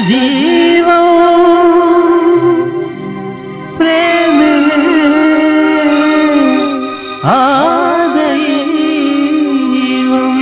జీవం ప్రేమే ఆ దైవం.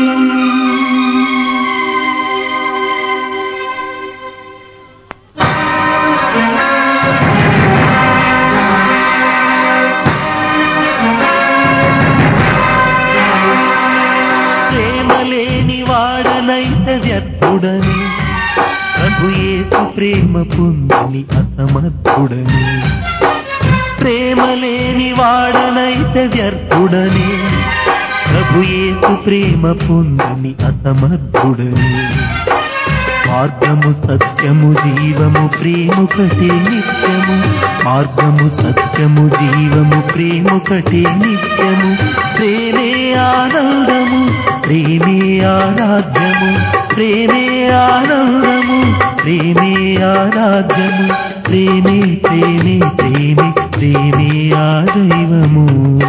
ప్రేమ లేని వాడనైతే వ్యర్థుడని, ప్రభు యేసు ప్రేమ పొందని అసమర్థుడని. ప్రేమ లేని వాడనైతే వ్యర్థుడని, ప్రభు యేసు ప్రేమ పొందని అసమర్థుడని. మార్గము సత్యము జీవము ప్రేమొకటే నిత్యము, మార్గము సత్యము జీవము ప్రేమొకటే నిత్యము. ప్రేమే ఆనందము, ప్రేమే ఆరాధ్యము, ప్రేమే ఆనందము, ప్రేమే ఆరాధ్యము. ప్రేమే ప్రేమే ప్రేమే ప్రేమే ఆ దైవము.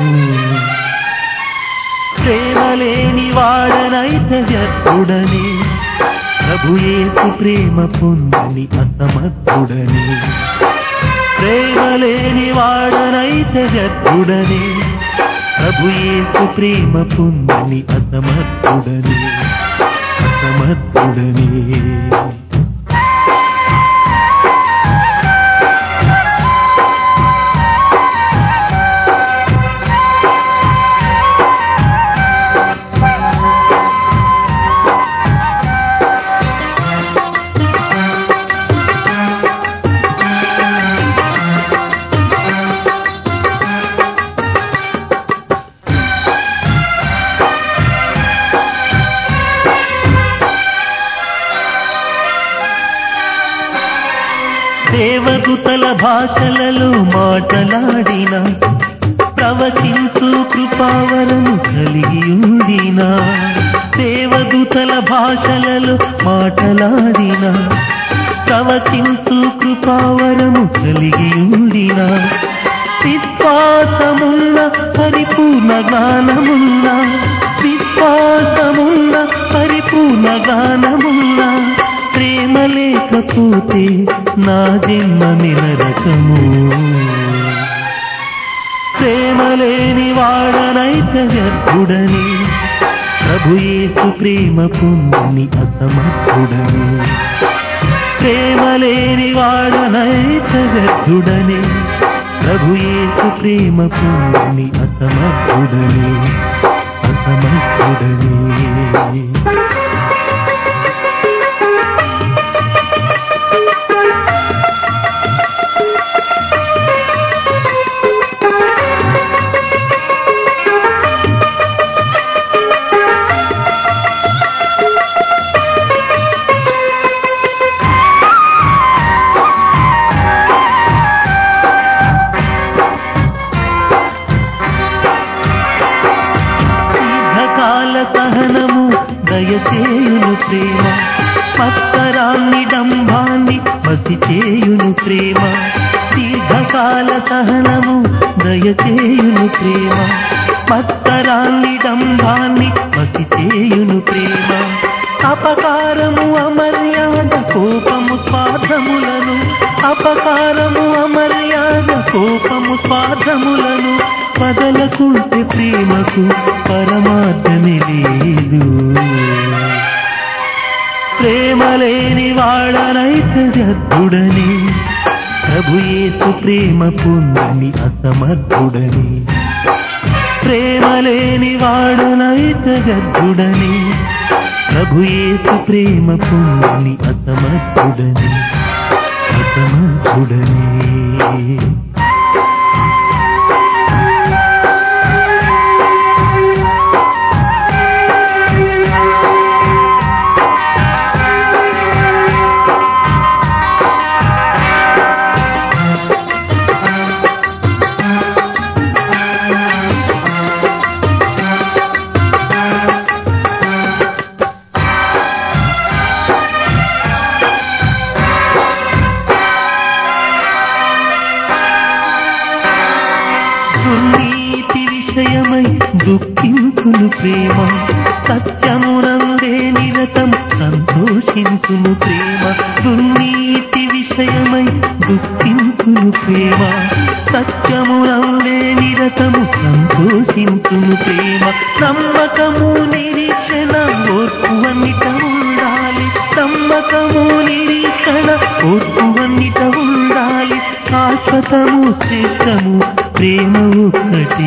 ప్రేమ లేని వాడనైతే వ్యర్థుడని, ప్రభు యేసు ప్రేమ పొందని అసమర్థుడని. ప్రేమ లేని వాడనైతే వ్యర్థుడని, ప్రభు యేసు ప్రేమ పొందని అసమర్థుడని అసమర్థుడని. దేవదూతల భాషలలో మాటలాడిన, ప్రవచించు కృపావరము కలిగి ఉండిన. దేవదూతల భాషలలో మాటలాడిన, ప్రవచించు కృపావరము కలిగి ఉండిన. విశ్వాసమున్న పరిపూర్ణ జ్ఞానమున్న, విశ్వాసమున్న పరిపూర్ణ జ్ఞానమున్న. ప్రేమ లేకపోతే నా జన్మ నిరసము. ప్రేమ లేని వాడనైతే వ్యర్థుడని, ప్రభు యేసు ప్రేమ పొందని అసమర్థుడని. ప్రేమ లేని వాడనైతే వ్యర్థుడని, ప్రభు యేసు ప్రేమ పొందని అసమర్థుడని అసమర్థుడని. సహనము దయచేయును ప్రేమ, మత్సరాన్ని డంభాన్ని మసి చేయును ప్రేమ. దీర్ఘకాల సహనము దయచేయును ప్రేమ, మత్సరాన్ని డంభాన్ని మసి చేయును ప్రేమ. అపకారము అమర్యాద కోపము స్వార్థములను, అపకారము అమర్యాద కోపము స్వార్థములను. వదలకుంటే ప్రేమకు పరమార్థమే లేదు. ప్రేమ లేని వాడనైతే వ్యర్థుడని, ప్రభు యేసు ప్రేమ పొందని అసమర్థుడని. ప్రేమ లేని వాడనైతే వ్యర్థుడని, ప్రభు యేసు ప్రేమ పొందని అసమర్థుడని అసమర్థుడని. దుర్నీతి విషయమై దుఃఖించును ప్రేమ, సత్యమునందే నిరతం సంతోషించును ప్రేమ. దుర్నీతి విషయమై దుఃఖించును ప్రేమ సత్యమునందే నిరతము సంతోషించును ప్రేమ నమ్మకము నిరీక్షణ ఓర్పువన్నిట ఉండాలి నమ్మకము నిరీక్షణ ఓర్పువన్నిట ఉండాలి శాశ్వతము శ్రేష్టము ప్రేమ ఒక్కటి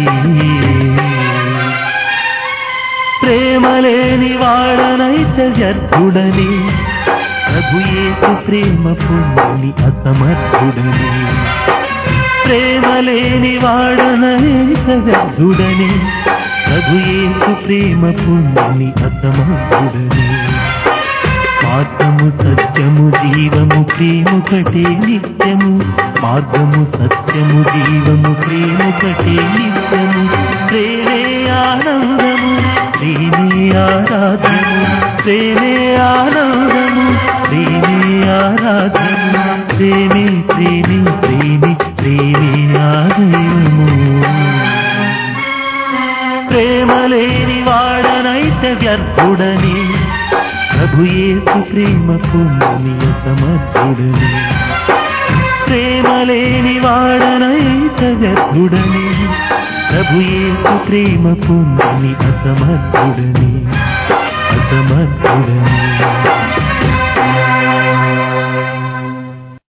ప్రేమ లేని వాడనైతే వ్యర్థుడని ప్రభుయేసు ప్రేమ పొందని అసమర్థుడని ప్రేమ లేని వాడనైతే వ్యర్థుడని ప్రభుయేసు ప్రేమ పొందని అసమర్థుడని మార్గము సత్యము జీవము ప్రేమొకటే నిత్యము మార్గము సత్యము జీవము ప్రేమొకటే నిత్యము ప్రేమే ఆనందము ప్రేమే ఆరాధము ప్రేమే ఆనందము ప్రేమే ఆరాధము ప్రేమే ప్రేమే ప్రేమే ప్రేమే ఆదయము ప్రేమ లేని వాడనైతే వ్యర్థుడని ప్రభుయేసు ప్రేమ పొందని అసమర్థుడని ప్రేమ లేని వాడనైతే వ్యర్థుడని ప్రభుయేసు ప్రేమ పొందని అసమర్థుడని